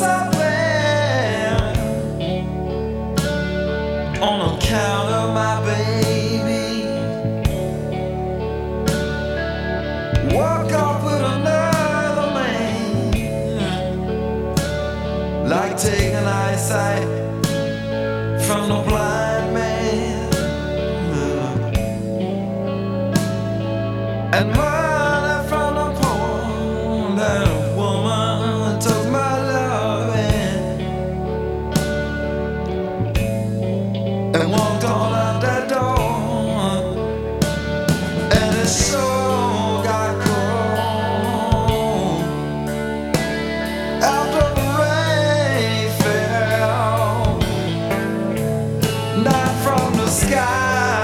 somewhere on account of my baby. Walk off with another man, like taking eyesight from the blind man. And money from the poor, that woman took my loving and walked on out that door, and it sure got cold after the rain fell, not from the sky.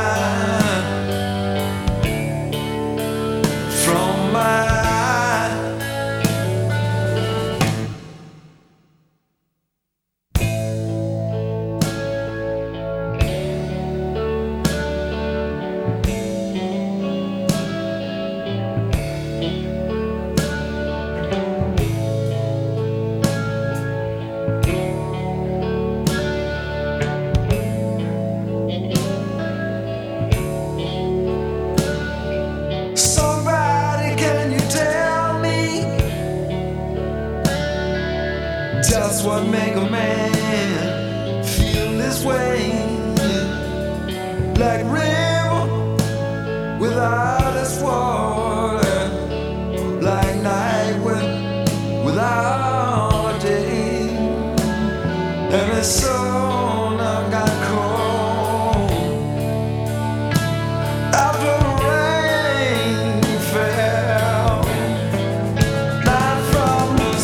Just what make a man feel this way, like river without its water, like night without a day, and it's so now got cold after the rain fell, not from the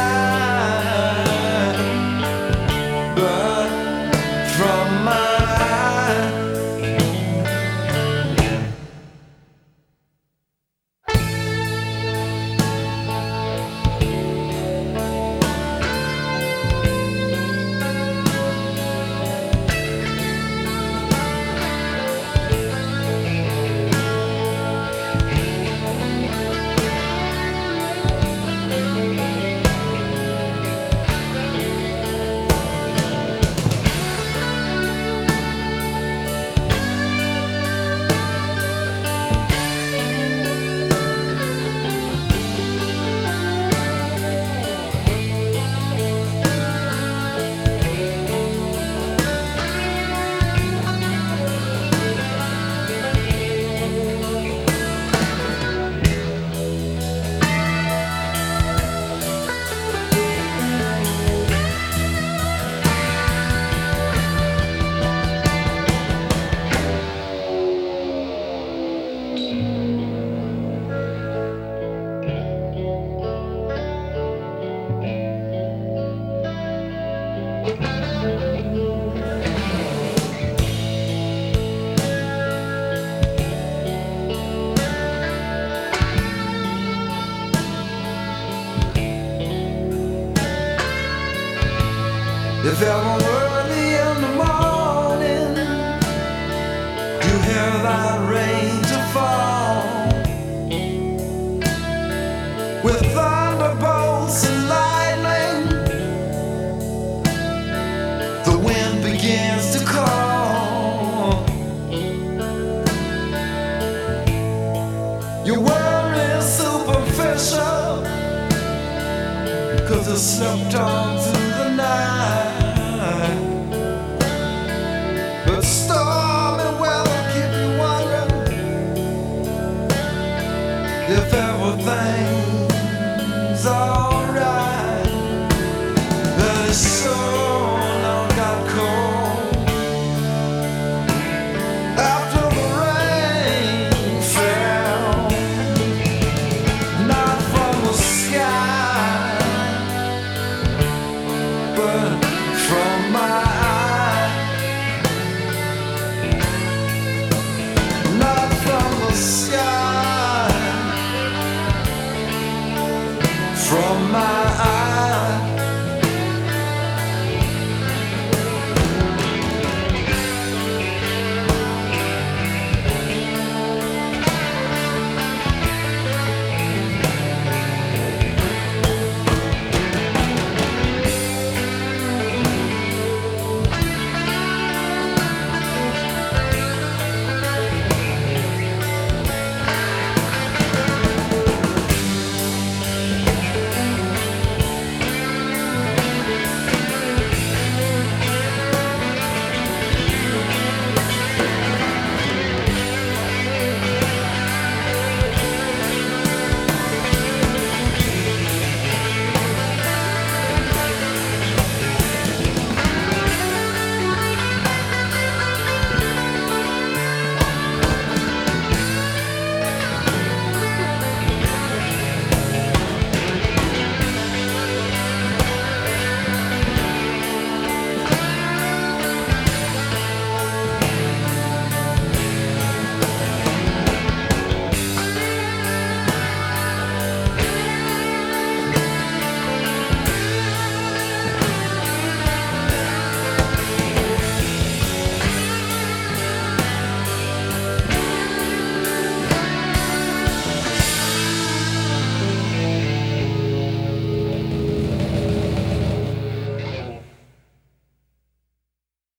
sky, but from my if ever early in the morning you hear that rain to fall, with thunderbolts and lightning, the wind begins to call. Your world is superficial, 'cause it slipped on through the night. But stormy weather keep you wondering if everything's alright. But it's so now got cold after the rain fell, not from the sky, but